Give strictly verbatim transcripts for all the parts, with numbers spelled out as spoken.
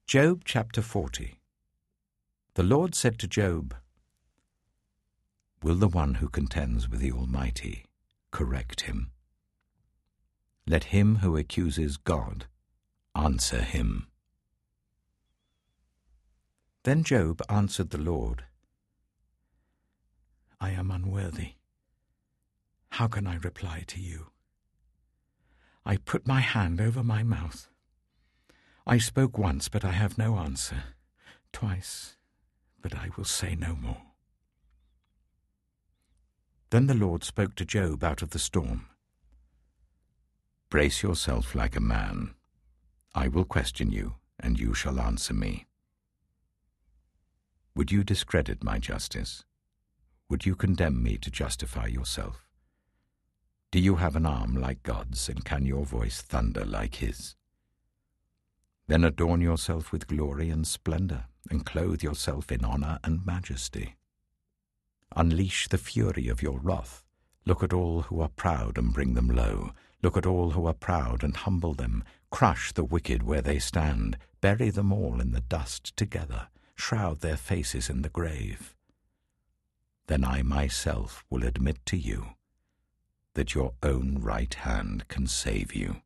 Job chapter forty. The Lord said to Job, "Will the one who contends with the Almighty correct him? Let him who accuses God answer him." Then Job answered the Lord, "I am unworthy. How can I reply to you? I put my hand over my mouth. I spoke once, but I have no answer. Twice, but I will say no more." Then the Lord spoke to Job out of the storm. "Brace yourself like a man. I will question you, and you shall answer me. Would you discredit my justice? Would you condemn me to justify yourself? Do you have an arm like God's, and can your voice thunder like his? Then adorn yourself with glory and splendor, and clothe yourself in honor and majesty. Unleash the fury of your wrath. Look at all who are proud and bring them low. Look at all who are proud and humble them. Crush the wicked where they stand. Bury them all in the dust together. Shroud their faces in the grave. Then I myself will admit to you that your own right hand can save you.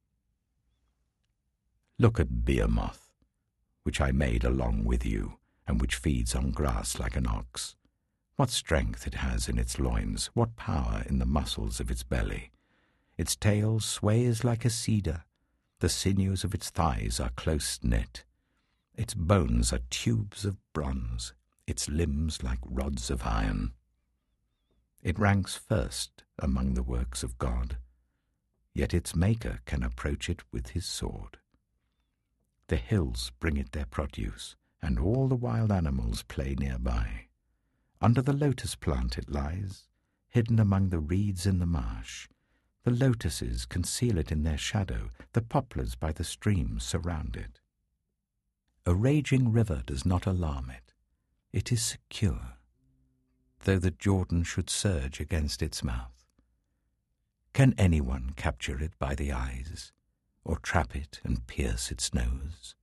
Look at Behemoth, which I made along with you, and which feeds on grass like an ox. What strength it has in its loins, what power in the muscles of its belly. Its tail sways like a cedar, the sinews of its thighs are close knit. Its bones are tubes of bronze, its limbs like rods of iron. It ranks first among the works of God, yet its maker can approach it with his sword. The hills bring it their produce, and all the wild animals play nearby. Under the lotus plant it lies, hidden among the reeds in the marsh. The lotuses conceal it in their shadow, the poplars by the stream surround it. A raging river does not alarm it. It is secure, though the Jordan should surge against its mouth. Can anyone capture it by the eyes, or trap it and pierce its nose?